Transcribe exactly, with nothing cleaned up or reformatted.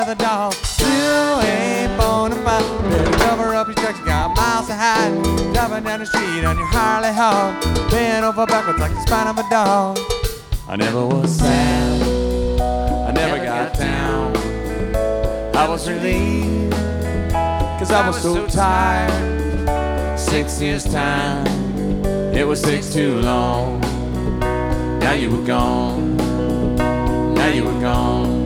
the dog. You ain't bonafide. Better cover up your tracks. You got miles to hide. Driving down the street on your Harley Hog. Bent over backwards like the spine of a dog. I never was sad. I never got down. I was relieved, cause I was so tired. Six years time, it was six too long. Now you were gone, now you were gone.